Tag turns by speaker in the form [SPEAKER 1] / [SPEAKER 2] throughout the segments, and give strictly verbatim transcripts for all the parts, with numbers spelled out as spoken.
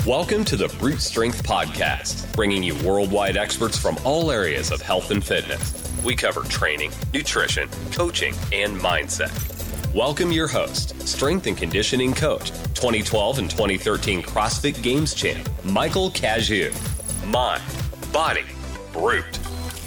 [SPEAKER 1] Welcome to the Brute Strength Podcast, bringing you worldwide experts from all areas of health and fitness. We cover training, nutrition, coaching, and mindset. Welcome your host, strength and conditioning coach, twenty twelve and twenty thirteen CrossFit Games champ, Michael Cazayoux. Mind, body, brute.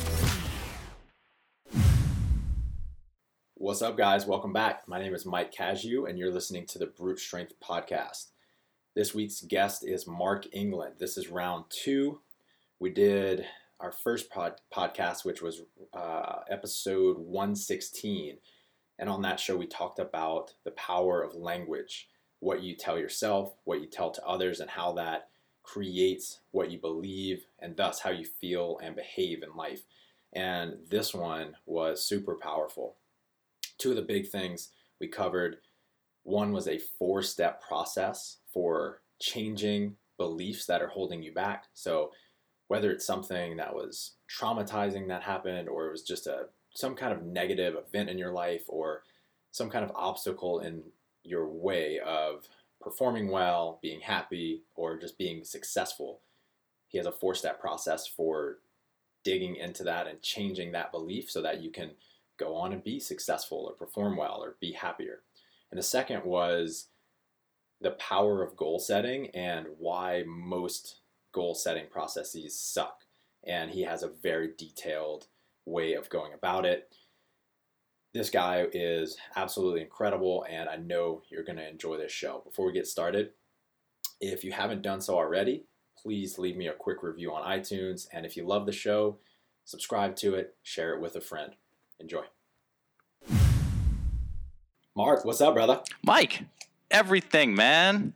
[SPEAKER 2] What's up, guys? Welcome back. My name is Mike Cazayoux, and you're listening to the Brute Strength Podcast. This week's guest is Mark England. This is round two. We did our first pod- podcast, which was uh, episode one sixteen. And on that show, we talked about the power of language, what you tell yourself, what you tell to others, and how that creates what you believe, and thus how you feel and behave in life. And this one was super powerful. Two of the big things we covered, one was a four-step process for changing beliefs that are holding you back. So whether it's something that was traumatizing that happened, or it was just a some kind of negative event in your life, or some kind of obstacle in your way of performing well, being happy, or just being successful, he has a four-step process for digging into that and changing that belief so that you can go on and be successful or perform well or be happier. And the second was the power of goal setting and why most goal setting processes suck. And he has a very detailed way of going about it. This guy is absolutely incredible, and I know you're going to enjoy this show. Before we get started, if you haven't done so already, please leave me a quick review on iTunes. And if you love the show, subscribe to it, share it with a friend. Enjoy. Mark, what's up, brother?
[SPEAKER 3] Mike, everything, man.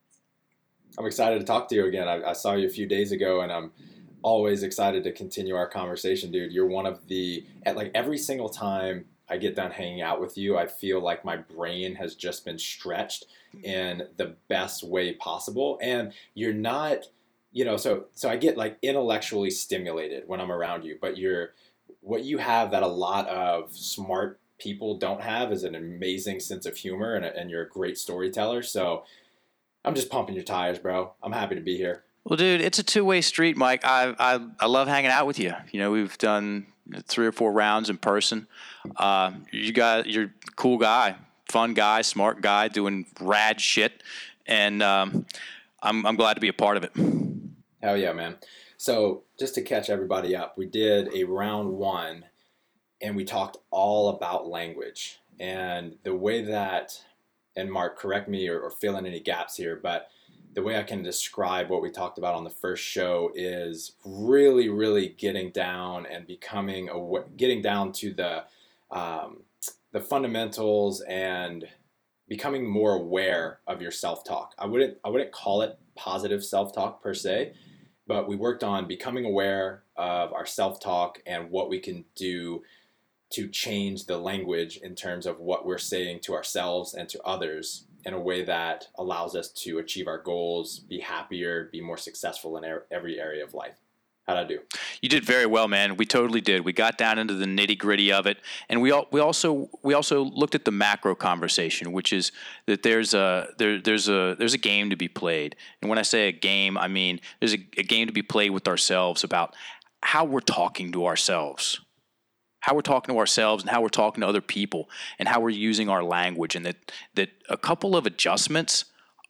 [SPEAKER 2] I'm excited to talk to you again. I, I saw you a few days ago, and I'm always excited to continue our conversation, dude. You're one of the, at like every single time I get done hanging out with you, I feel like my brain has just been stretched in the best way possible. And you're not, you know, so so I get like intellectually stimulated when I'm around you, but you're, what you have that a lot of smart people don't have is an amazing sense of humor, and, and you're a great storyteller. So I'm just pumping your tires, bro. I'm happy to be here.
[SPEAKER 3] Well, dude, it's a two-way street, Mike. I I, I love hanging out with you. You know, we've done three or four rounds in person. Uh, you got, you're a cool guy, fun guy, smart guy, doing rad shit, and um, I'm I'm glad to be a part of it.
[SPEAKER 2] Hell yeah, man. So just to catch everybody up, we did a round one, and we talked all about language and the way that, and Mark, correct me or, or fill in any gaps here, but the way I can describe what we talked about on the first show is really, really getting down and becoming, a, getting down to the, um, the fundamentals and becoming more aware of your self-talk. I wouldn't, I wouldn't call it positive self-talk per se, but we worked on becoming aware of our self-talk and what we can do to change the language in terms of what we're saying to ourselves and to others in a way that allows us to achieve our goals, be happier, be more successful in every area of life. How'd I do?
[SPEAKER 3] You did very well, man. We totally did. We got down into the nitty-gritty of it, and we all, we also we also looked at the macro conversation, which is that there's a there there's a there's a game to be played. And when I say a game, I mean there's a, a game to be played with ourselves about how we're talking to ourselves. How we're talking to ourselves and how we're talking to other people and how we're using our language, and that that a couple of adjustments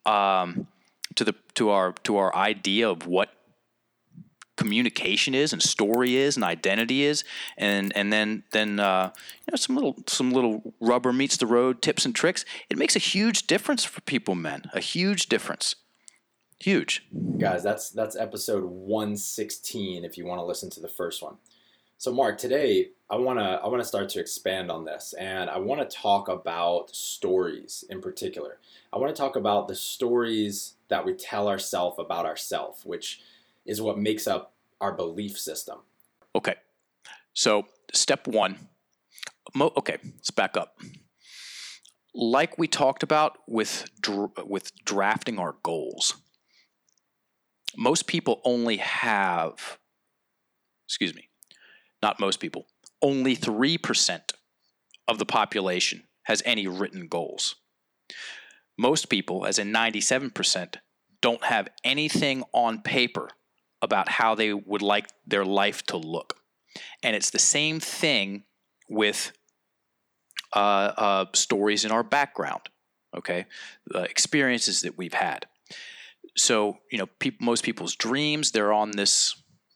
[SPEAKER 3] um, to the to our to our idea of what communication is and story is and identity is, and and then then uh, you know some little some little rubber meets the road tips and tricks. It makes a huge difference for people, man. A huge difference. Huge.
[SPEAKER 2] Guys, that's that's episode one sixteen if you want to listen to the first one. So Mark, today I want to I want to start to expand on this, and I want to talk about stories in particular. I want to talk about the stories that we tell ourselves about ourselves, which is what makes up our belief system.
[SPEAKER 3] Okay. So, step one. Mo- okay, let's back up. Like we talked about with dr- with drafting our goals. Most people only have excuse me. Not most people, only three percent of the population has any written goals. Most people, as in ninety-seven percent, don't have anything on paper about how they would like their life to look. And it's the same thing with uh, uh, stories in our background, okay? Uh, experiences that we've had. So, you know, people, most people's dreams, they're on this,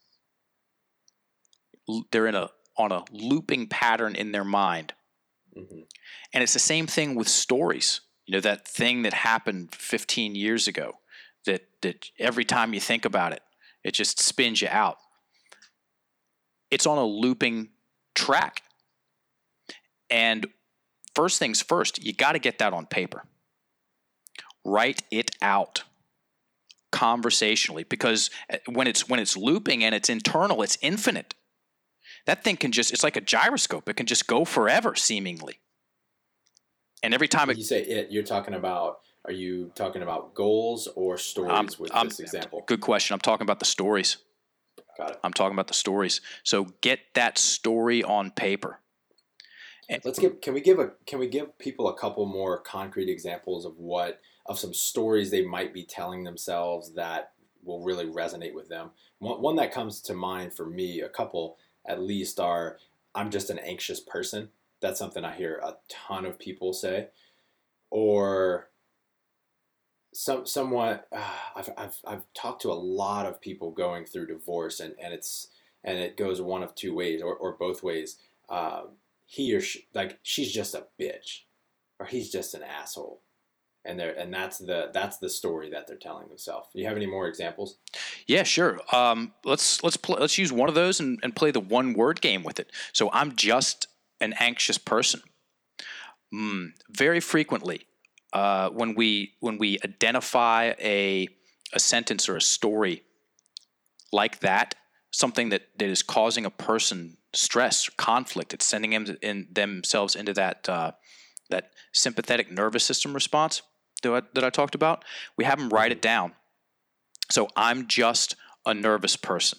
[SPEAKER 3] they're in a, on a looping pattern in their mind. Mm-hmm. And it's the same thing with stories. You know, that thing that happened fifteen years ago that, that every time you think about it, it just spins you out. It's on a looping track. And first things first, you got to get that on paper. Write it out conversationally, because when it's when it's looping and it's internal, it's infinite. That thing can just, it's like a gyroscope. It can just go forever, seemingly. And every time
[SPEAKER 2] when
[SPEAKER 3] it,
[SPEAKER 2] you say it, you're talking about, are you talking about goals or stories um, with um, this example?
[SPEAKER 3] Good question. I'm talking about the stories.
[SPEAKER 2] Got it.
[SPEAKER 3] I'm talking about the stories. So get that story on paper.
[SPEAKER 2] And let's give. Can we give a? Can we give people a couple more concrete examples of what of some stories they might be telling themselves that will really resonate with them? One, one that comes to mind for me, a couple at least, are I'm just an anxious person. That's something I hear a ton of people say, or some somewhat. Uh, I've I've I've talked to a lot of people going through divorce, and, and it's and it goes one of two ways, or, or both ways. Uh, he or she, like she's just a bitch, or he's just an asshole, and they're and that's the that's the story that they're telling themselves. Do you have any more examples?
[SPEAKER 3] Yeah, sure. Um, let's let's pl- let's use one of those and, and play the one word game with it. So I'm just an anxious person. Mm, very frequently, uh, when we when we identify a a sentence or a story like that, something that, that is causing a person stress, conflict, it's sending them in themselves into that uh, that sympathetic nervous system response that I, that I talked about. We have them write it down. So I'm just a nervous person.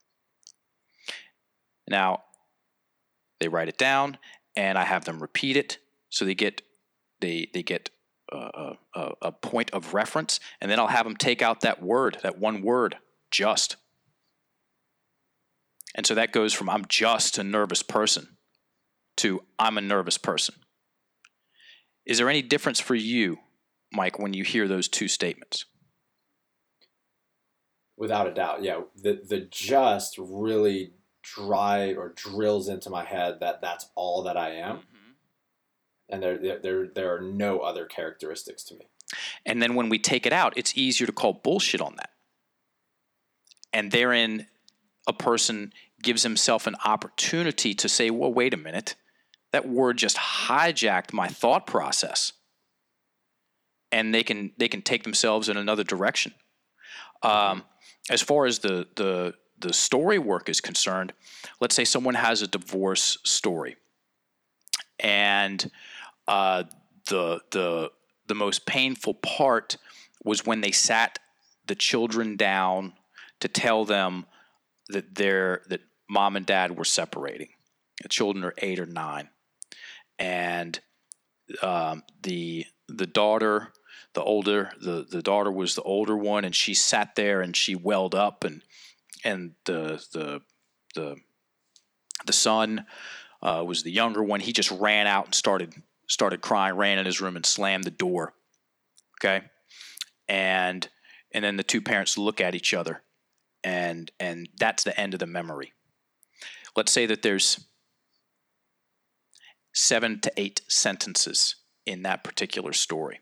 [SPEAKER 3] Now, they write it down, and I have them repeat it, so they get they they get a, a, a point of reference, and then I'll have them take out that word, that one word, just. And so that goes from I'm just a nervous person to I'm a nervous person. Is there any difference for you, Mike, when you hear those two statements?
[SPEAKER 2] Without a doubt, yeah. The the just really drive or drills into my head that that's all that I am. Mm-hmm. And there, there, there are no other characteristics to me.
[SPEAKER 3] And then when we take it out, it's easier to call bullshit on that. And therein, a person gives himself an opportunity to say, well, wait a minute, that word just hijacked my thought process. And they can they can take themselves in another direction. Um, as far as the, the the story work is concerned, let's say someone has a divorce story, and uh, the the the most painful part was when they sat the children down to tell them that they're that mom and dad were separating. The children are eight or nine, and um, the the daughter, the older the the daughter was the older one, and she sat there and she welled up, and and the the the the son uh, was the younger one. He just ran out and started started crying, ran in his room and slammed the door. Okay, and and then the two parents look at each other. And and that's the end of the memory. Let's say that there's seven to eight sentences in that particular story.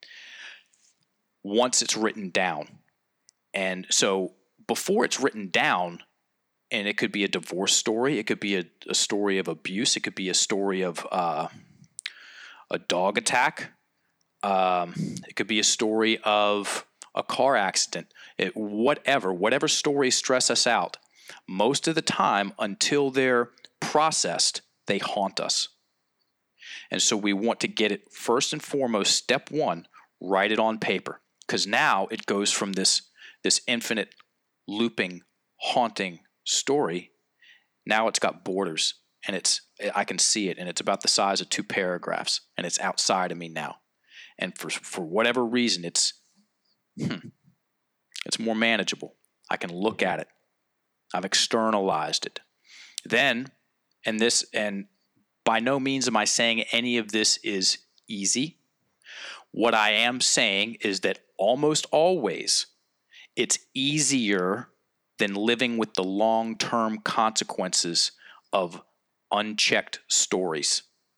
[SPEAKER 3] Once it's written down, and so before it's written down, and it could be a divorce story, it could be a, a story of abuse, it could be a story of uh, a dog attack, um, it could be a story of a car accident, it, whatever, whatever stories stress us out, most of the time until they're processed, they haunt us. And so we want to get it first and foremost, step one, write it on paper. Because now it goes from this, this infinite looping, haunting story. Now it's got borders, and it's I can see it, and it's about the size of two paragraphs, and it's outside of me now. And for for whatever reason, it's Hmm. It's more manageable. I can look at it. I've externalized it. Then, and this, and by no means am I saying any of this is easy. What I am saying is that almost always it's easier than living with the long-term consequences of unchecked stories.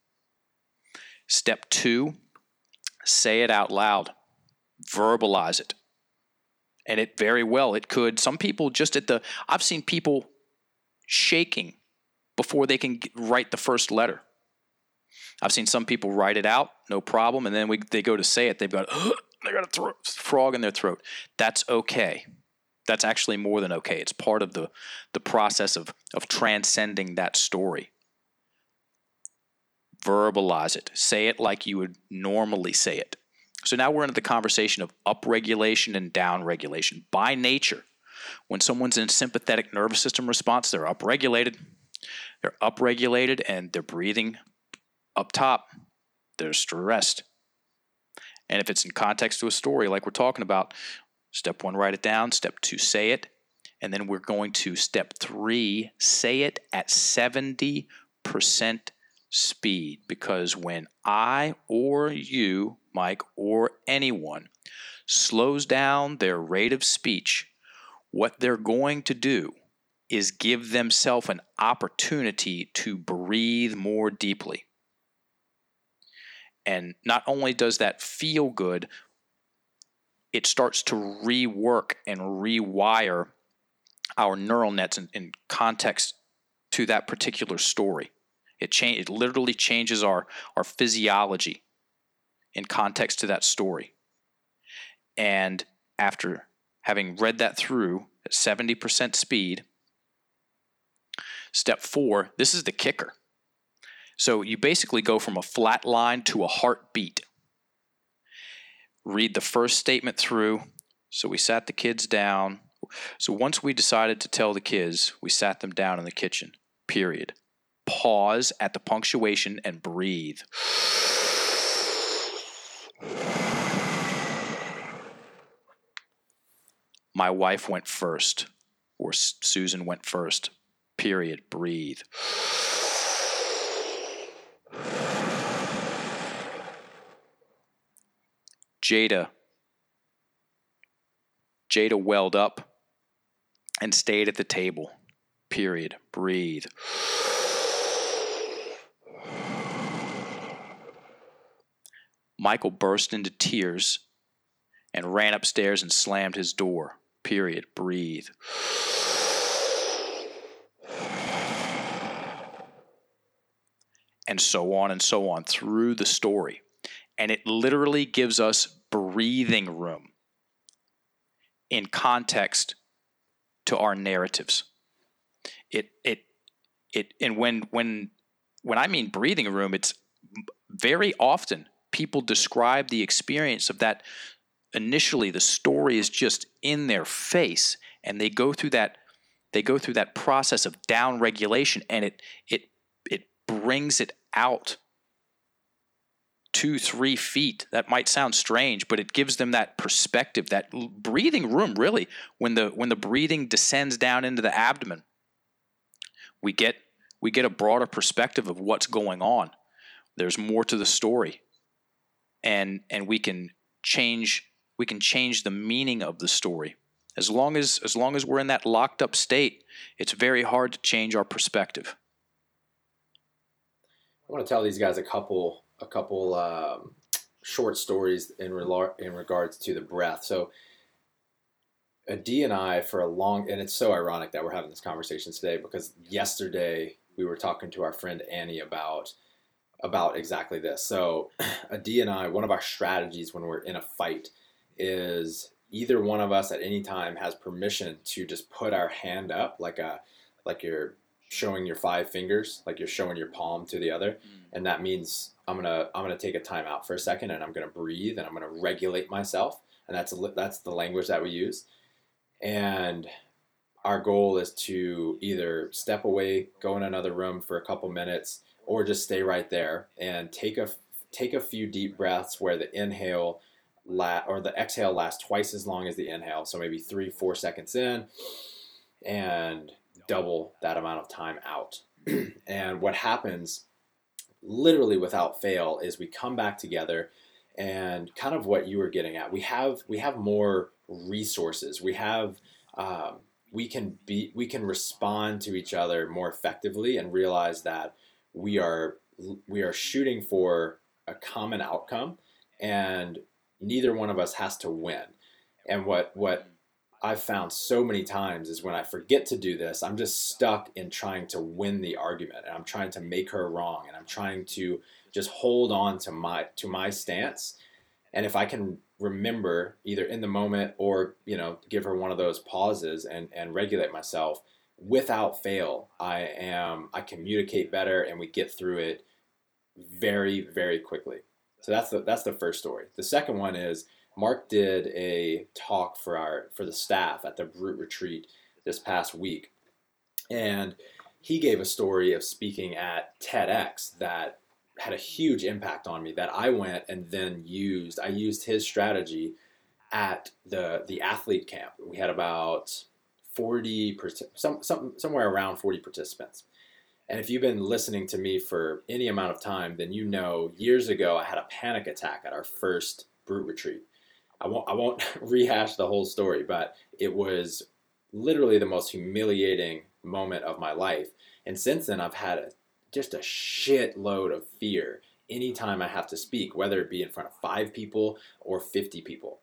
[SPEAKER 3] Step two, say it out loud. Verbalize it. And it very well, it could. Some people just at the, I've seen people shaking before they can write the first letter. I've seen some people write it out, no problem, and then we, they go to say it, they've got, they got a throat, frog in their throat. That's okay. That's actually more than okay. It's part of the, the process of, of transcending that story. Verbalize it. Say it like you would normally say it. So now we're into the conversation of upregulation and downregulation. By nature, when someone's in sympathetic nervous system response, they're upregulated. They're upregulated and they're breathing up top. They're stressed. And if it's in context to a story like we're talking about, step one, write it down. Step two, say it. And then we're going to step three, say it at seventy percent speed. Because when I or you, Mike, or anyone slows down their rate of speech, what they're going to do is give themselves an opportunity to breathe more deeply. And not only does that feel good, it starts to rework and rewire our neural nets in, in context to that particular story. It, cha- it literally changes our, our physiology in context to that story. And after having read that through at seventy percent speed, step four, this is the kicker. So you basically go from a flat line to a heartbeat. Read the first statement through. So we sat the kids down. So once we decided to tell the kids, we sat them down in the kitchen, period. Pause at the punctuation and breathe. My wife went first, or Susan went first, period. Breathe. Jada, Jada welled up and stayed at the table, period. Breathe. Michael burst into tears and ran upstairs and slammed his door, period. Breathe. And so on and so on through the story. And it literally gives us breathing room in context to our narratives. It it it and when when when I mean breathing room, it's very often people describe the experience of that. Initially, the story is just in their face, and they go through that they go through that process of down regulation, and it it it brings it out two, three feet. That might sound strange, but it gives them that perspective, that breathing room. Really, when the when the breathing descends down into the abdomen, we get we get a broader perspective of what's going on. There's more to the story, and and we can change we can change the meaning of the story. As long as as long as we're in that locked up state, it's very hard to change our perspective.
[SPEAKER 2] I want to tell these guys a couple a couple um, short stories in rela- in regards to the breath. So Adi and I, for a long, and it's so ironic that we're having this conversation today, because yesterday we were talking to our friend Annie about about exactly this. So Adi and I, one of our strategies when we're in a fight is either one of us at any time has permission to just put our hand up like a like you're showing your five fingers, like you're showing your palm to the other. Mm. And that means I'm gonna I'm gonna take a time out for a second, and I'm gonna breathe, and I'm gonna regulate myself. And that's a, that's the language that we use. And our goal is to either step away, go in another room for a couple minutes, or just stay right there and take a take a few deep breaths where the inhale la- or the exhale lasts twice as long as the inhale. So maybe three, four seconds in and double that amount of time out. And what happens literally without fail is we come back together, and kind of what you were getting at, we have we have more resources. We have um, we can be we can respond to each other more effectively and realize that we are we are shooting for a common outcome, and neither one of us has to win. And what what I've found so many times is when I forget to do this, I'm just stuck in trying to win the argument, and I'm trying to make her wrong, and I'm trying to just hold on to my to my stance. And if I can remember either in the moment or, you know, give her one of those pauses and, and regulate myself, without fail, I am I communicate better, and we get through it very, very quickly. So that's the that's the first story. The second one is Mark did a talk for our for the staff at the Brute Retreat this past week, and he gave a story of speaking at TEDx that had a huge impact on me, that I went and then used. I used his strategy at the the athlete camp. We had about forty, some, some somewhere around forty participants. And if you've been listening to me for any amount of time, then you know years ago I had a panic attack at our first Brute Retreat. I won't I won't rehash the whole story, but it was literally the most humiliating moment of my life. And since then, I've had a, just a shitload of fear anytime I have to speak, whether it be in front of five people or fifty people.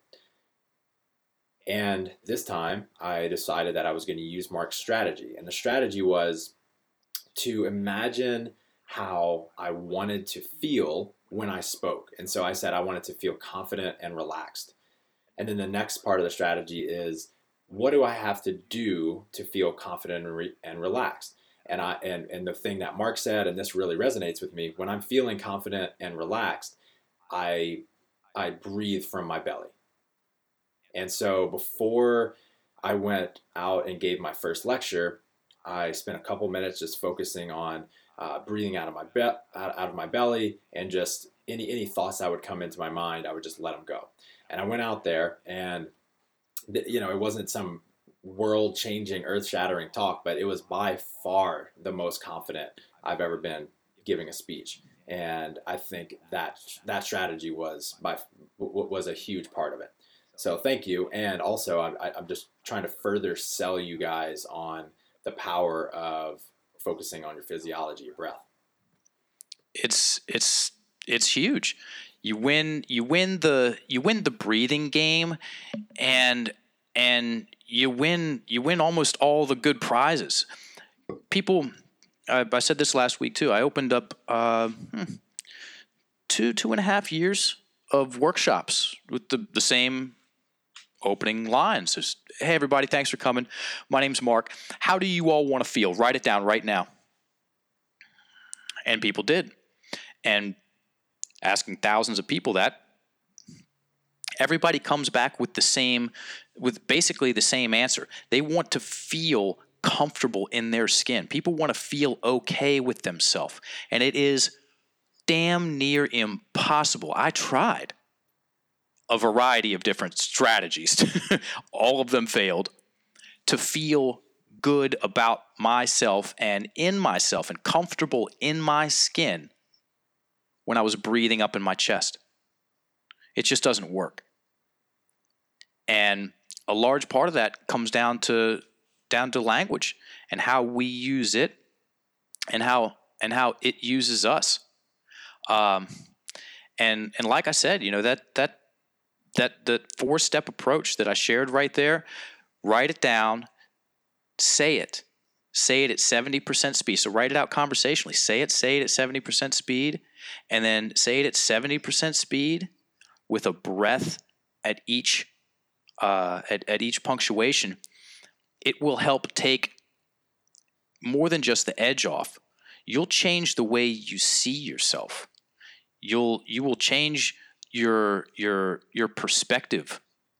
[SPEAKER 2] And this time, I decided that I was going to use Mark's strategy. And the strategy was to imagine how I wanted to feel when I spoke. And so I said I wanted to feel confident and relaxed. And then the next part of the strategy is, what do I have to do to feel confident and, re- and relaxed? And I and, and the thing that Mark said, and this really resonates with me, when I'm feeling confident and relaxed, I I breathe from my belly. And so before I went out and gave my first lecture, I spent a couple minutes just focusing on uh, breathing out of my be- out, out of my belly, and just any any thoughts that would come into my mind, I would just let them go. And I went out there, and th- you know, it wasn't some world-changing, earth-shattering talk, but it was by far the most confident I've ever been giving a speech. And I think that that strategy was by was a huge part of it. So thank you. And also, I, I'm just trying to further sell you guys on the power of focusing on your physiology, your breath.
[SPEAKER 3] It's it's it's huge. You win you win the you win the breathing game, and and you win you win almost all the good prizes. People, I, I said this last week too. I opened up uh, hmm, two two and a half years of workshops with the the same opening lines. Just, hey everybody, thanks for coming. My name's Mark. How do you all want to feel? Write it down right now. And people did. And asking thousands of people that, everybody comes back with the same, with basically the same answer. They want to feel comfortable in their skin. People want to feel okay with themselves. And it is damn near impossible. I tried a variety of different strategies. All of them failed. To feel good about myself and in myself and comfortable in my skin when I was breathing up in my chest. It just doesn't work. And a large part of that comes down to down to language and how we use it and how and how it uses us. Um, and and like I said, you know, that that that the four-step approach that I shared right there, write it down, say it. Say it at seventy percent speed. So write it out conversationally. Say it, say it at seventy percent speed, and then say it at seventy percent speed with a breath at each uh, at, at each punctuation. It will help take more than just the edge off. You'll change the way you see yourself. You'll you will change your your your perspective.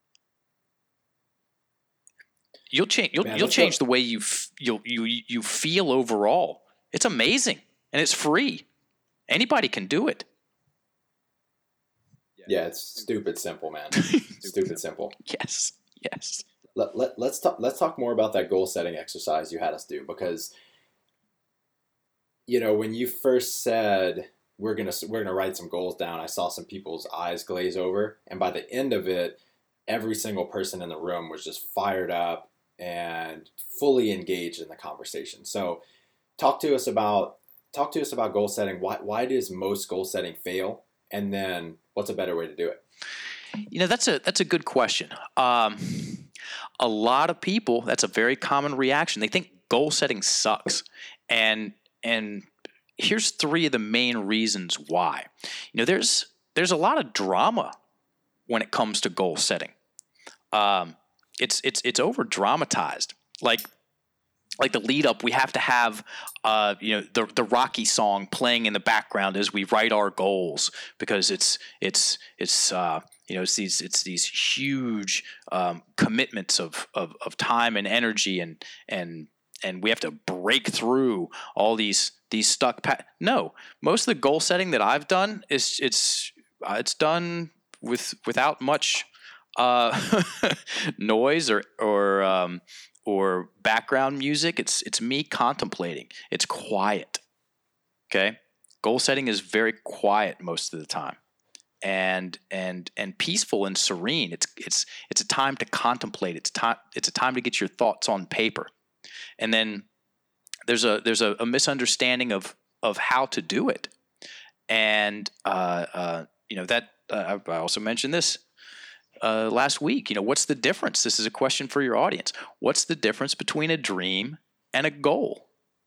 [SPEAKER 3] You'll change. You'll,
[SPEAKER 2] Man,
[SPEAKER 3] you'll change
[SPEAKER 2] go.
[SPEAKER 3] the way you f- you'll, you you feel overall. It's amazing, and it's free. Anybody can do it.
[SPEAKER 2] Yeah, it's stupid simple, man. Stupid simple.
[SPEAKER 3] Yes, yes.
[SPEAKER 2] Let, let, let's talk let's talk more about that goal setting exercise you had us do, because you know, when you first said we're gonna we're gonna write some goals down, I saw some people's eyes glaze over, and by the end of it, every single person in the room was just fired up and fully engaged in the conversation. So talk to us about talk to us about goal setting. Why why does most goal setting fail? And then what's a better way to do it?
[SPEAKER 3] You know, that's a that's a good question. Um, a lot of people, that's a very common reaction. They think goal setting sucks. And and here's three of the main reasons why. You know, there's there's a lot of drama when it comes to goal setting. Um, it's it's it's over dramatized. Like like the lead up, we have to have uh, you know the the Rocky song playing in the background as we write our goals, because it's it's it's uh, you know it's these it's these huge um, commitments of, of of time and energy, and and and we have to break through all these these stuck pa- no most of the goal setting that I've done is it's uh, it's done with without much uh, noise or or um, or background music. It's it's me contemplating. It's quiet. Okay? Goal setting is very quiet most of the time. And and and peaceful and serene. It's it's it's a time to contemplate. It's time it's a time to get your thoughts on paper. And then there's a there's a, a misunderstanding of of how to do it. And uh, uh, you know that uh, I also mentioned this Uh, last week. You know, what's the difference? This is a question for your audience. What's the difference between a dream and a goal?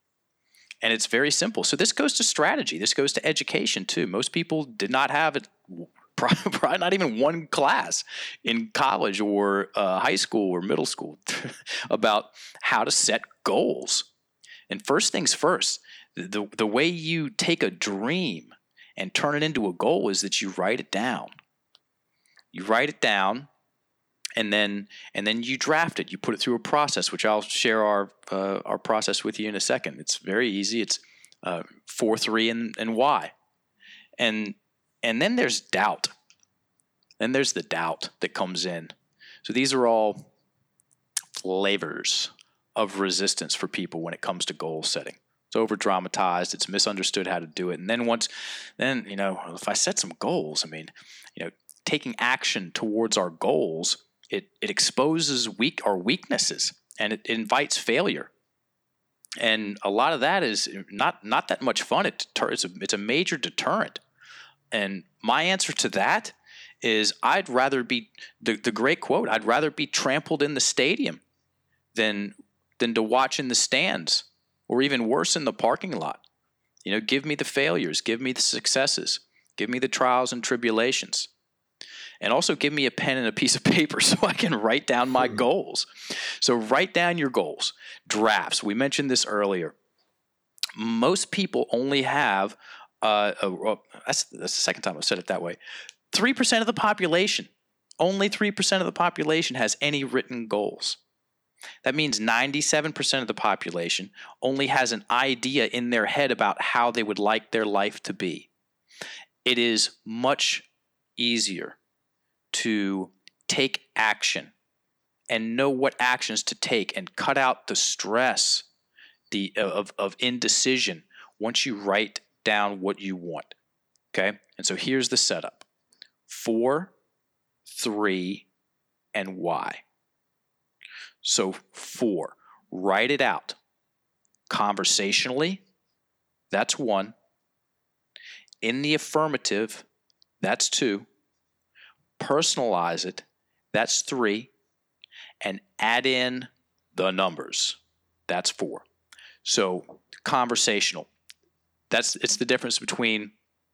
[SPEAKER 3] And it's very simple. So this goes to strategy. This goes to education too. Most people did not have it, probably not even one class in college or uh, high school or middle school about how to set goals. And first things first, the, the way you take a dream and turn it into a goal is that you write it down. You write it down, and then and then you draft it. You put it through a process, which I'll share our uh, our process with you in a second. It's very easy. It's uh, four, three, and and why, and and then there's doubt. Then there's the doubt that comes in. So these are all flavors of resistance for people when it comes to goal setting. It's over dramatized. It's misunderstood how to do it. And then once, then you know, if I set some goals, I mean, you know. Taking action towards our goals, it, it exposes weak our weaknesses, and it, it invites failure. And a lot of that is not not that much fun. It deter, it's, a, it's a major deterrent. And my answer to that is I'd rather be, the, the great quote, I'd rather be trampled in the stadium than than to watch in the stands, or even worse, in the parking lot. You know, give me the failures, give me the successes, give me the trials and tribulations. And also give me a pen and a piece of paper so I can write down my mm-hmm. goals. So write down your goals. Drafts. We mentioned this earlier. Most people only have, uh, a, a, that's, that's the second time I've said it that way, three percent of the population, only three percent of the population has any written goals. That means ninety-seven percent of the population only has an idea in their head about how they would like their life to be. It is much easier to take action and know what actions to take and cut out the stress the of, of indecision once you write down what you want. Okay? And so here's the setup. Four, three, and why. So four, write it out. Conversationally, that's one. In the affirmative, that's two. Personalize it, that's three, and add in the numbers, that's four. So conversational, that's it's the difference between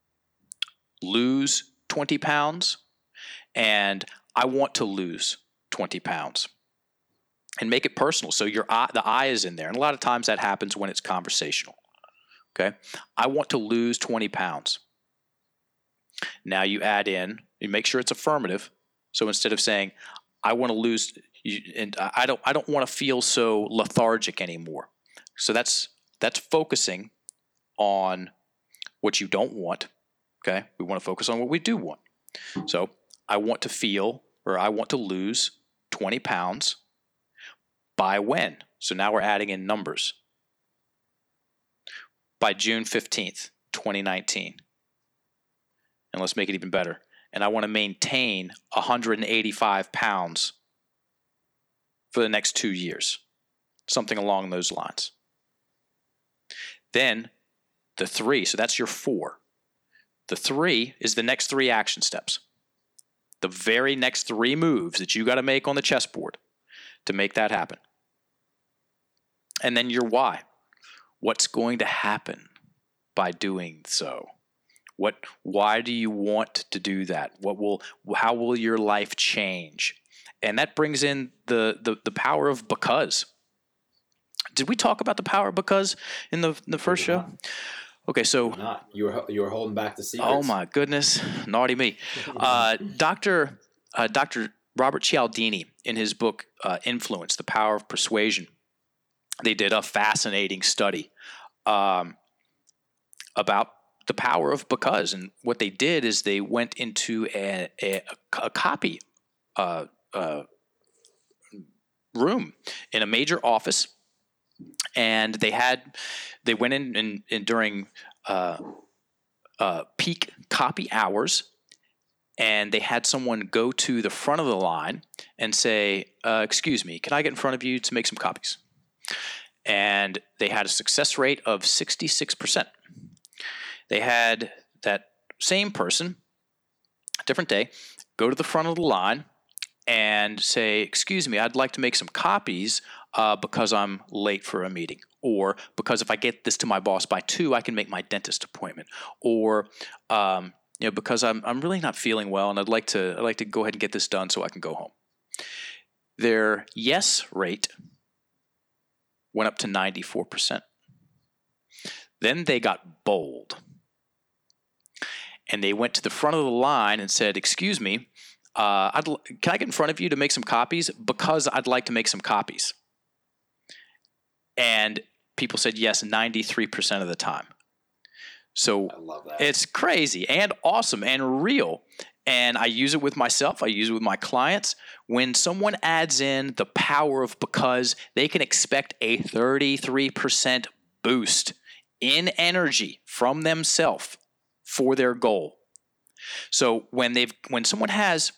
[SPEAKER 3] lose twenty pounds and I want to lose twenty pounds. And make it personal, so your eye, the I is in there. And a lot of times that happens when it's conversational. Okay, I want to lose twenty pounds. Now you add in, you make sure it's affirmative. So instead of saying, I want to lose, you, and I don't I don't want to feel so lethargic anymore. So that's that's focusing on what you don't want. Okay? We want to focus on what we do want. So I want to feel, or I want to lose twenty pounds by when? So now we're adding in numbers. By June fifteenth, twenty nineteen. And let's make it even better. And I want to maintain one hundred eighty-five pounds for the next two years. Something along those lines. Then the three, so that's your four. The three is the next three action steps. The very next three moves that you got to make on the chessboard to make that happen. And then your why. What's going to happen by doing so? What? Why do you want to do that? What will? How will your life change? And that brings in the the, the power of because. Did we talk about the power of because in the the first show? Okay, so
[SPEAKER 2] not you were you were holding back the secrets.
[SPEAKER 3] Oh my goodness, naughty me. Uh, Doctor Uh, Doctor Robert Cialdini, in his book uh, Influence: The Power of Persuasion, they did a fascinating study um, about the power of because. And what they did is they went into a, a, a copy uh, uh, room in a major office, and they had they went in, in, in during uh, uh, peak copy hours. And they had someone go to the front of the line and say, uh, excuse me, can I get in front of you to make some copies? And they had a success rate of sixty-six percent. They had that same person, different day, go to the front of the line and say, excuse me, I'd like to make some copies uh, because I'm late for a meeting. Or because if I get this to my boss by two, I can make my dentist appointment. Or um, you know, because I'm I'm really not feeling well, and I'd like to I'd like to go ahead and get this done so I can go home. Their yes rate went up to ninety-four percent. Then they got bold, and they went to the front of the line and said, "Excuse me, uh, I'd l- can I get in front of you to make some copies because I'd like to make some copies." And people said yes ninety-three percent of the time. So
[SPEAKER 2] I love that.
[SPEAKER 3] It's crazy and awesome and real. And I use it with myself. I use it with my clients. When someone adds in the power of because, they can expect a thirty-three percent boost in energy from themselves for their goal. So when they've when someone has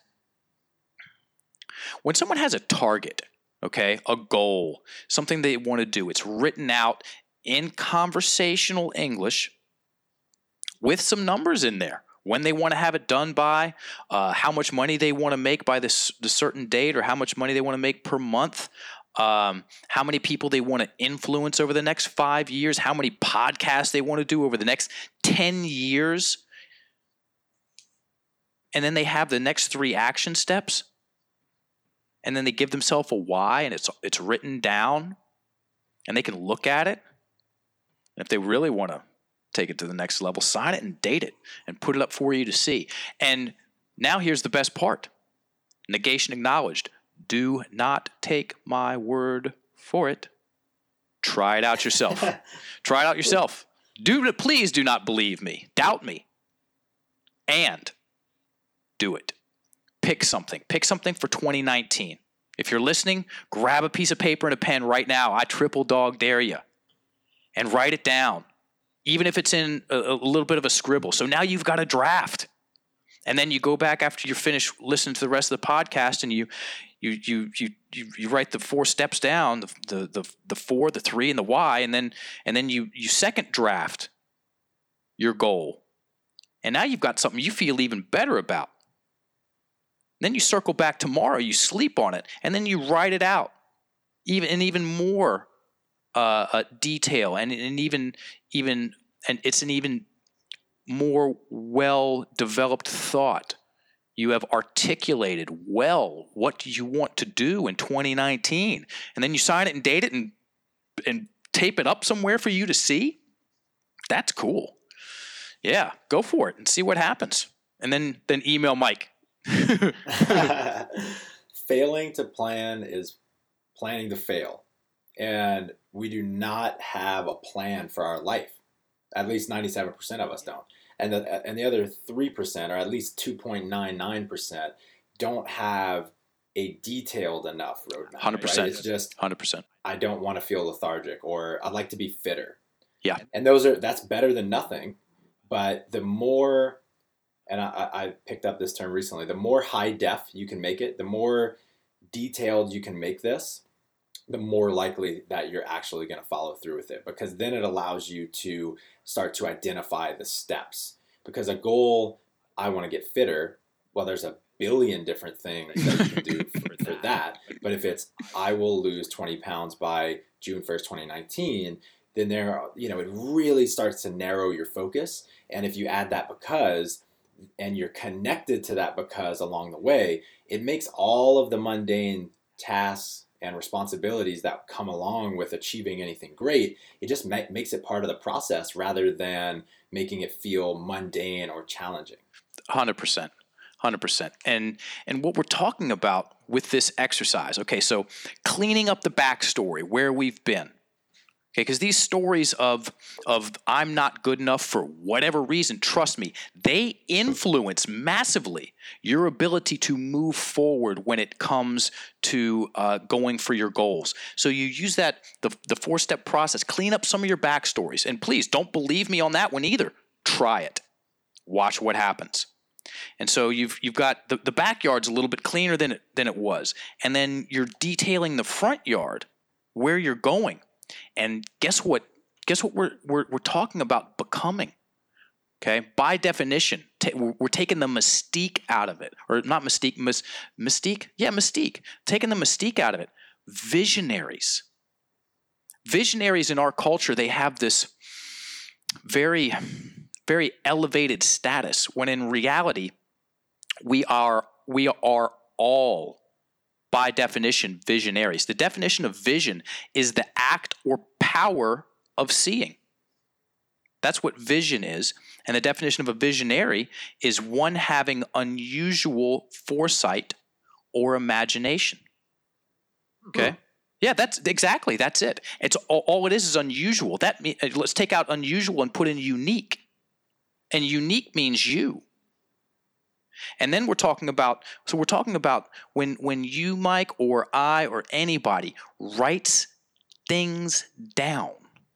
[SPEAKER 3] when someone has a target, okay, a goal, something they want to do, it's written out in conversational English with some numbers in there. When they want to have it done by, uh, how much money they want to make by this, this certain date, or how much money they want to make per month, um, how many people they want to influence over the next five years, how many podcasts they want to do over the next ten years. And then they have the next three action steps. And then they give themselves a why, and it's it's written down, and they can look at it. And if they really want to take it to the next level, sign it and date it and put it up for you to see. And now here's the best part. Negation acknowledged. Do not take my word for it. Try it out yourself. Try it out yourself. Do please do not believe me. Doubt me. And do it. Pick something. Pick something for twenty nineteen. If you're listening, grab a piece of paper and a pen right now. I triple dog dare you. And write it down. Even if it's in a, a little bit of a scribble. So now you've got a draft. And then you go back after you're finished listening to the rest of the podcast, and you you you you you, you write the four steps down, the, the the the four, the three, and the why, and then and then you you second draft your goal. And now you've got something you feel even better about. Then you circle back tomorrow, you sleep on it, and then you write it out. Even in even more uh, uh, detail, and, and even even and it's an even more well-developed thought. You have articulated well what do you want to do in twenty nineteen, and then you sign it and date it and and tape it up somewhere for you to see. That's cool. Yeah, go for it and see what happens, and then then email Mike.
[SPEAKER 2] Failing to plan is planning to fail. And we do not have a plan for our life. At least ninety-seven percent of us don't. And the, and the other three percent, or at least two point nine nine percent, don't have a detailed enough roadmap.
[SPEAKER 3] one hundred percent.
[SPEAKER 2] Right? It's just,
[SPEAKER 3] one hundred percent.
[SPEAKER 2] I don't want to feel lethargic, or I'd like to be fitter.
[SPEAKER 3] Yeah.
[SPEAKER 2] And those are, that's better than nothing. But the more, and I, I picked up this term recently, the more high def you can make it, the more detailed you can make this, the more likely that you're actually going to follow through with it, because then it allows you to start to identify the steps. Because a goal, I want to get fitter, well, there's a billion different things that you can do for, for that. But if it's, I will lose twenty pounds by June first, twenty nineteen, then there, you know, it really starts to narrow your focus. And if you add that because, and you're connected to that because along the way, it makes all of the mundane tasks and responsibilities that come along with achieving anything great, it just ma- makes it part of the process rather than making it feel mundane or challenging.
[SPEAKER 3] one hundred percent. one hundred percent. And and what we're talking about with this exercise, okay, so cleaning up the backstory, where we've been. Okay, because these stories of of I'm not good enough for whatever reason, trust me, they influence massively your ability to move forward when it comes to uh, going for your goals. So you use that the the four step process, clean up some of your backstories, and please don't believe me on that one either. Try it, watch what happens. And so you've you've got the, the backyard's a little bit cleaner than it than it was, and then you're detailing the front yard where you're going. And guess what? Guess what we're we're we're talking about becoming. Okay, by definition, t- we're taking the mystique out of it, or not mystique, mis- mystique, yeah, mystique. Taking the mystique out of it. Visionaries. Visionaries in our culture, they have this very, very elevated status. When in reality, we are we are all, by definition, visionaries. The definition of vision is the act or power of seeing. That's what vision is. And the definition of a visionary is one having unusual foresight or imagination. Okay? Hmm. Yeah, that's exactly, that's it. It's all, all it is is unusual. That mean, let's take out unusual and put in unique. And unique means you. And then we're talking about, so we're talking about when when you, Mike, or I, or anybody writes things down,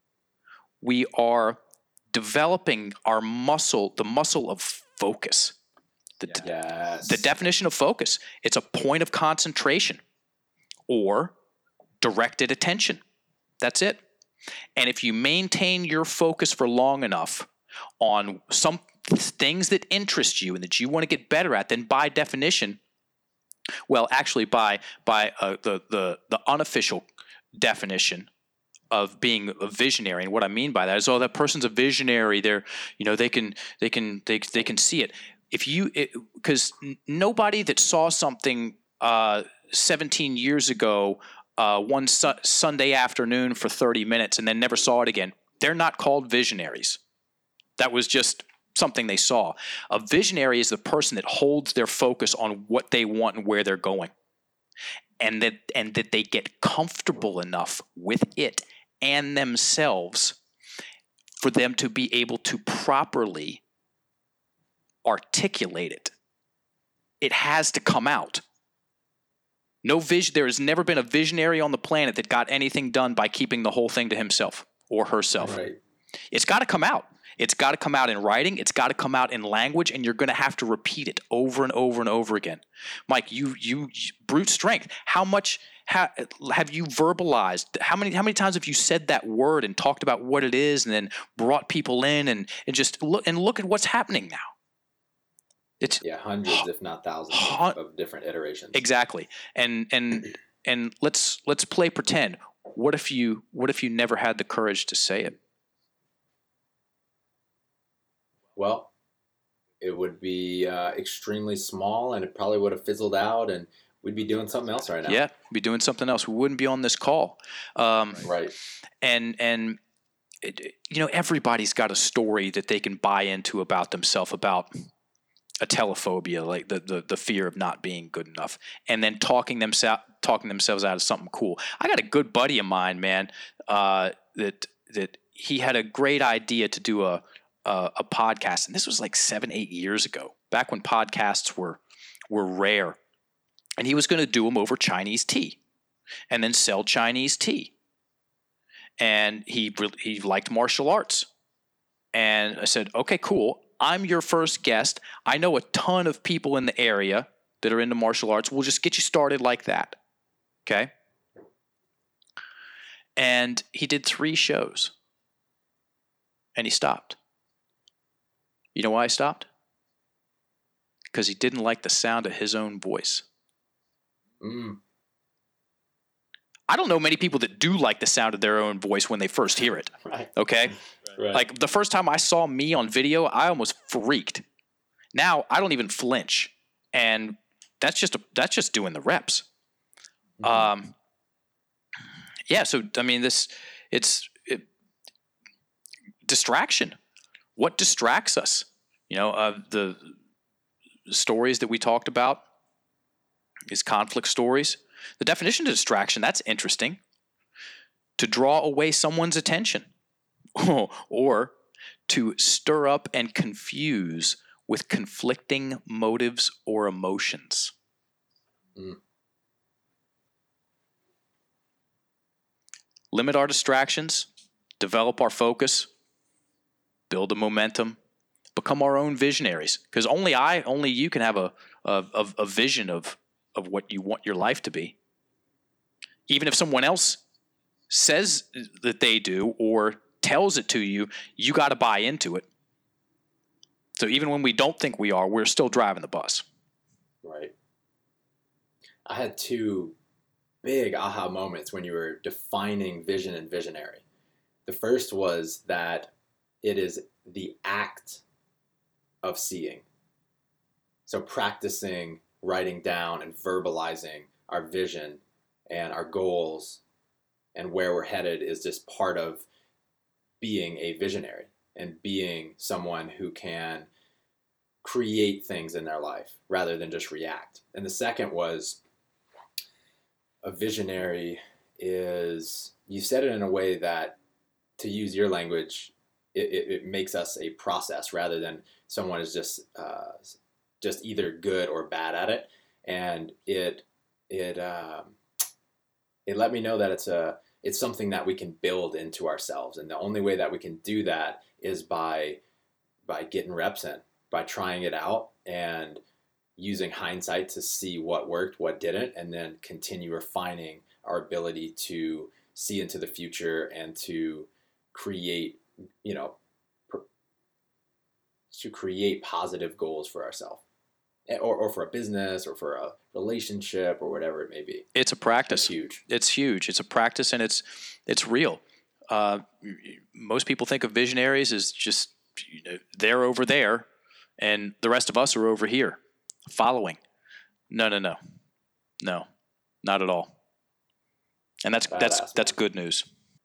[SPEAKER 3] we are developing our muscle, the muscle of focus. The,
[SPEAKER 2] yes.
[SPEAKER 3] the definition of focus, it's a point of concentration or directed attention. That's it. And if you maintain your focus for long enough on some things that interest you and that you want to get better at, then by definition, well, actually by by uh, the the the unofficial definition of being a visionary, and what I mean by that is, oh, that person's a visionary. They're, you know, they can they can they they can see it. If you, because n- nobody that saw something uh, seventeen years ago, uh, one su- Sunday afternoon for thirty minutes and then never saw it again, they're not called visionaries. That was just something they saw. A visionary is the person that holds their focus on what they want and where they're going, and that and that they get comfortable enough with it and themselves for them to be able to properly articulate it. It has to come out. No vision. There has never been a visionary on the planet that got anything done by keeping the whole thing to himself or herself.
[SPEAKER 2] Right.
[SPEAKER 3] It's got to come out. It's got to come out in writing. It's got to come out in language, and you're going to have to repeat it over and over and over again. Mike, you, you, you brute strength. How much ha, have you verbalized? How many, how many times have you said that word and talked about what it is, and then brought people in and, and just look and look at what's happening now? It's
[SPEAKER 2] yeah, hundreds, if not thousands,
[SPEAKER 3] hun-
[SPEAKER 2] of different iterations.
[SPEAKER 3] Exactly. And and and let's let's play pretend. What if you what if you never had the courage to say it?
[SPEAKER 2] Well, it would be uh, extremely small, and it probably would have fizzled out, and we'd be doing something else right now.
[SPEAKER 3] Yeah, we'd be doing something else. We wouldn't be on this call. Um,
[SPEAKER 2] right.
[SPEAKER 3] And and it, you know, everybody's got a story that they can buy into about themselves, about a telephobia, like the, the the fear of not being good enough, and then talking themselves talking themselves out of something cool. I got a good buddy of mine, man, uh, that that he had a great idea to do a a, a podcast, and this was like seven, eight years ago, back when podcasts were were rare. And he was going to do them over Chinese tea, and then sell Chinese tea. And he he liked martial arts. And I said, okay, cool. I'm your first guest. I know a ton of people in the area that are into martial arts. We'll just get you started like that. Okay? And he did three shows. And he stopped. You know why he stopped? Because he didn't like the sound of his own voice.
[SPEAKER 2] Mm.
[SPEAKER 3] I don't know many people that do like the sound of their own voice when they first hear it.
[SPEAKER 2] Right.
[SPEAKER 3] Okay?
[SPEAKER 2] Right.
[SPEAKER 3] Like the first time I saw me on video, I almost freaked. Now I don't even flinch. And that's just a, that's just doing the reps. Mm-hmm. Um Yeah, so I mean this it's it, distraction. What distracts us? You know, uh, the stories that we talked about is conflict stories. The definition of distraction, that's interesting. To draw away someone's attention or to stir up and confuse with conflicting motives or emotions.
[SPEAKER 2] Mm.
[SPEAKER 3] Limit our distractions, develop our focus, build a momentum, become our own visionaries. Because only I, only you can have a, a, a vision of, of what you want your life to be. Even if someone else says that they do or tells it to you, you got to buy into it. So even when we don't think we are, we're still driving the bus.
[SPEAKER 2] Right. I had two big aha moments when you were defining vision and visionary. The first was that it is the act of seeing. So practicing writing down and verbalizing our vision and our goals and where we're headed is just part of being a visionary and being someone who can create things in their life rather than just react. And the second was a visionary is, you said it in a way that, to use your language, it, it, it makes us a process rather than someone is just uh, just either good or bad at it. And it it um, it let me know that it's a it's something that we can build into ourselves, and the only way that we can do that is by by getting reps in, by trying it out and using hindsight to see what worked, what didn't, and then continue refining our ability to see into the future and to create, you know, pr- to create positive goals for ourselves, or, or for a business, or for a relationship, or whatever it may be.
[SPEAKER 3] It's a practice.
[SPEAKER 2] It's huge.
[SPEAKER 3] It's huge. It's a practice, and it's it's real. Uh, most people think of visionaries as just, you know, they're over there, and the rest of us are over here, following. No, no, no, no, not at all. And that's
[SPEAKER 2] Badass,
[SPEAKER 3] that's
[SPEAKER 2] man.
[SPEAKER 3] that's good news.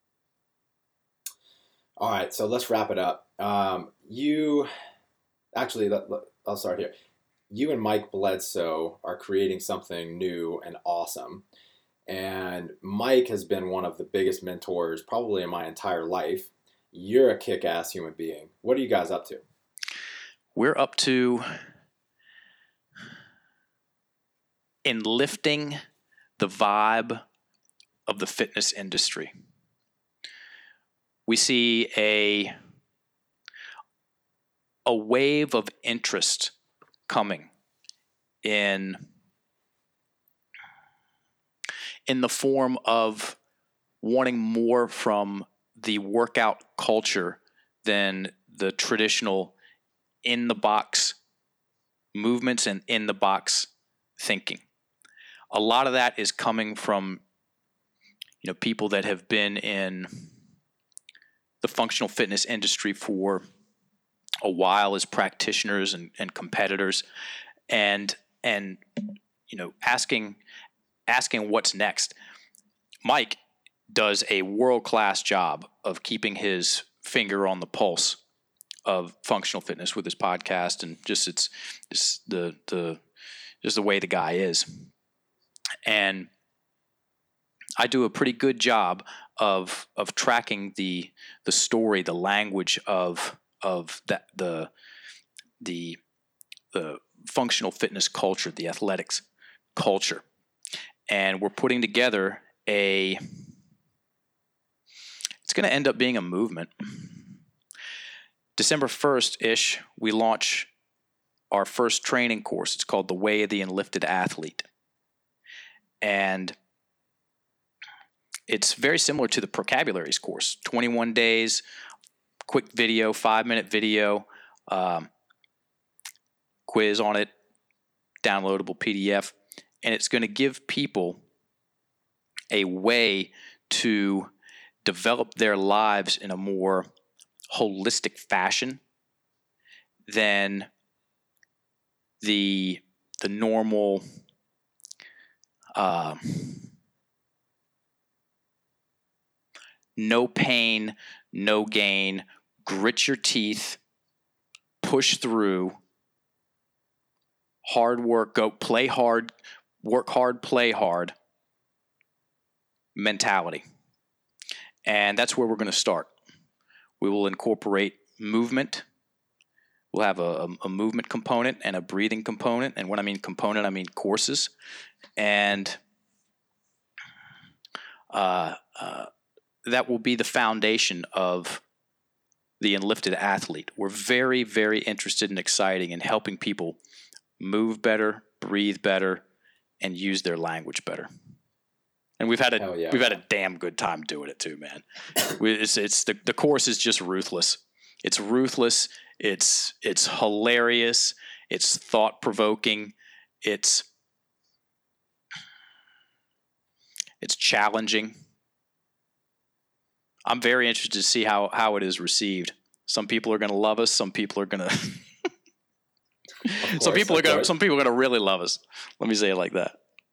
[SPEAKER 2] All right, so let's wrap it up. Um, you, actually, let, let, I'll start here. You and Mike Bledsoe are creating something new and awesome. And Mike has been one of the biggest mentors probably in my entire life. You're a kick-ass human being. What are you guys up to?
[SPEAKER 3] We're up to in lifting the vibe of the fitness industry. We see a a wave of interest coming in in the form of wanting more from the workout culture than the traditional in the box movements and in the box thinking. A lot of that is coming from, you know, people that have been in the functional fitness industry for a while as practitioners and, and competitors, and and you know asking asking what's next. Mike does a world-class job of keeping his finger on the pulse of functional fitness with his podcast, and just it's just the the just the way the guy is. And I do a pretty good job of of tracking the the story, the language of of that the the the functional fitness culture, the athletics culture, and we're putting together a. It's going to end up being a movement. December first-ish, we launch our first training course. It's called The Way of the Enlifted Athlete. And it's very similar to the Procabularies course. twenty-one days, quick video, five-minute video, um, quiz on it, downloadable P D F. And it's going to give people a way to develop their lives in a more holistic fashion than the the normal uh, no pain, no gain, grit your teeth, push through, hard work, go play hard, work hard, play hard mentality. And that's where we're going to start. We will incorporate movement. We'll have a, a movement component and a breathing component. And when I mean component, I mean courses. And uh, uh, that will be the foundation of the Enlifted Athlete. We're very, very interested and excited in helping people move better, breathe better, and use their language better. And we've had a yeah. we've had a damn good time doing it too, man. we, it's it's the, the course is just ruthless. It's ruthless. It's it's hilarious. It's thought provoking. It's it's challenging. I'm very interested to see how how it is received. Some people are going to love us. Some people are going to. Some people are going. Some people are going to really love us. Let me say it like that.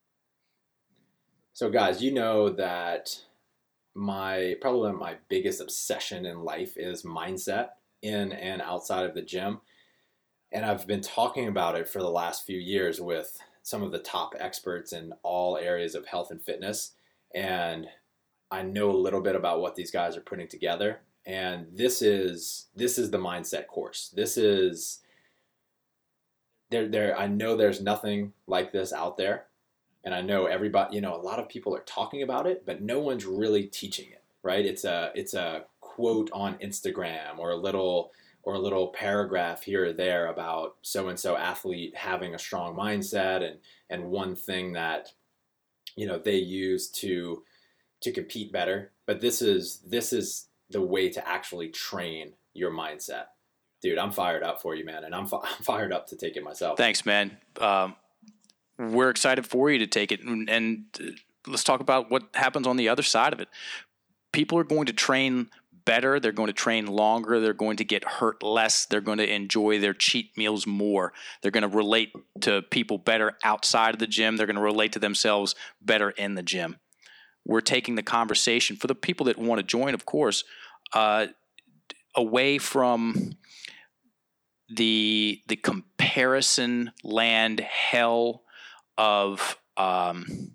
[SPEAKER 2] So guys, you know that my probably my biggest obsession in life is mindset in and outside of the gym. And I've been talking about it for the last few years with some of the top experts in all areas of health and fitness. And I know a little bit about what these guys are putting together. And this is this is the mindset course. This is there there I know there's nothing like this out there. And I know everybody, you know, a lot of people are talking about it, but no one's really teaching it, right? It's a it's a quote on Instagram or a little or a little paragraph here or there about so-and-so athlete having a strong mindset and and one thing that, you know, they use to to compete better. But this is this is the way to actually train your mindset. Dude, I'm fired up for you, man, and I'm, fi- I'm fired up to take it myself.
[SPEAKER 3] Thanks, man. Um, we're excited for you to take it, and, and let's talk about what happens on the other side of it. People are going to train better. They're going to train longer. They're going to get hurt less. They're going to enjoy their cheat meals more. They're going to relate to people better outside of the gym. They're going to relate to themselves better in the gym. We're taking the conversation, for the people that want to join, of course, uh, away from the the comparison land hell of um,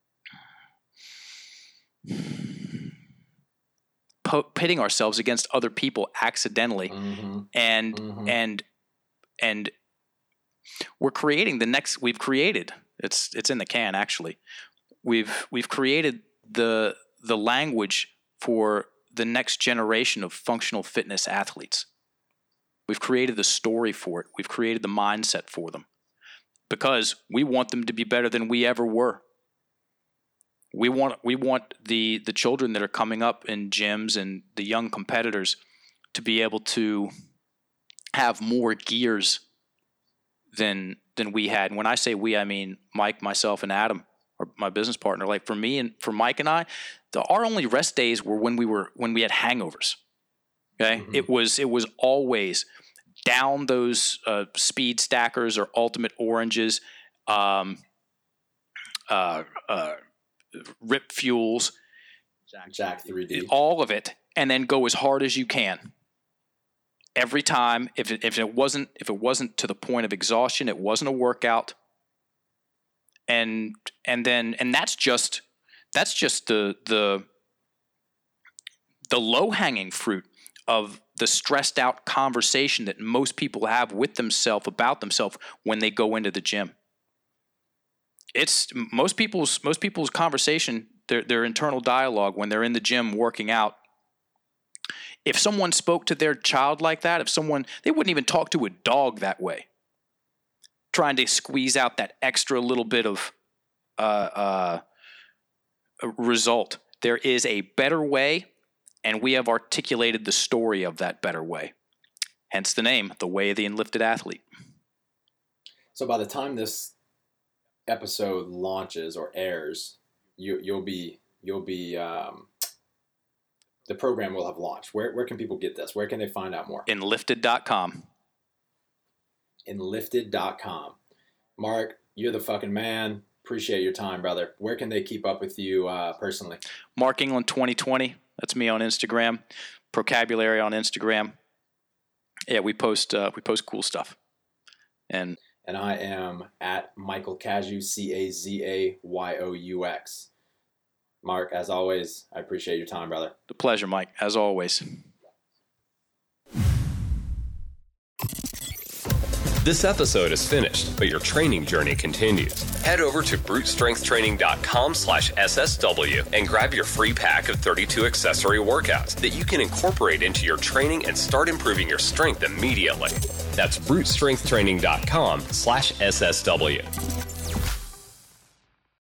[SPEAKER 3] pitting ourselves against other people accidentally, mm-hmm. and mm-hmm. and and we're creating the next. We've created it's it's in the can actually. We've we've created the the language for the next generation of functional fitness athletes. We've created the story for it. We've created the mindset for them because we want them to be better than we ever were. We want we want the the children that are coming up in gyms and the young competitors to be able to have more gears than than we had. And when I say we, I mean Mike, myself, and Adam, or my business partner. Like for me and for Mike and I, the, our only rest days were when we were when we had hangovers. Okay, mm-hmm. it was it was always down those uh, speed stackers or ultimate oranges, um, uh, uh, rip fuels,
[SPEAKER 2] Jack three D,
[SPEAKER 3] all of it, and then go as hard as you can. Every time, if it, if it wasn't if it wasn't to the point of exhaustion, it wasn't a workout. And and then and that's just that's just the the the low hanging fruit of the stressed out conversation that most people have with themselves about themselves when they go into the gym. It's most people's most people's conversation, their their internal dialogue when they're in the gym working out. If someone spoke to their child like that, if someone, they wouldn't even talk to a dog that way, trying to squeeze out that extra little bit of uh, uh, result. There is a better way, and we have articulated the story of that better way. Hence the name, The Way of the Enlifted Athlete.
[SPEAKER 2] So by the time this episode launches or airs, you, you'll be you'll be um, the program will have launched. Where where can people get this? Where can they find out more?
[SPEAKER 3] Enlifted dot com.
[SPEAKER 2] Enlifted dot com. Mark, you're the fucking man. Appreciate your time, brother. Where can they keep up with you uh, personally?
[SPEAKER 3] Mark England twenty twenty. That's me on Instagram. Procabulary on Instagram. Yeah, we post uh, we post cool stuff. And
[SPEAKER 2] and I am at Michael Cazayoux, C A Z A Y O U X. Mark, as always, I appreciate your time, brother.
[SPEAKER 3] The pleasure, Mike, as always.
[SPEAKER 1] This episode is finished, but your training journey continues. Head over to brute strength training dot com slash S S W and grab your free pack of thirty-two accessory workouts that you can incorporate into your training and start improving your strength immediately. That's brute strength training dot com slash S S W.